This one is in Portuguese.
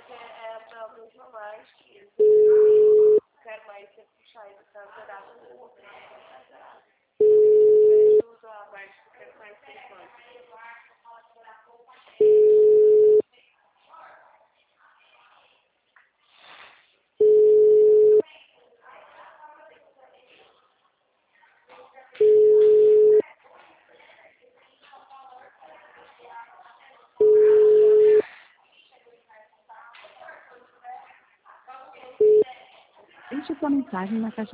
é pra mesma mais que quero mais ser puxar ele pra zerar o outro. Ajuda a mais que quero mais ser fã. Deixe sua mensagem na caixa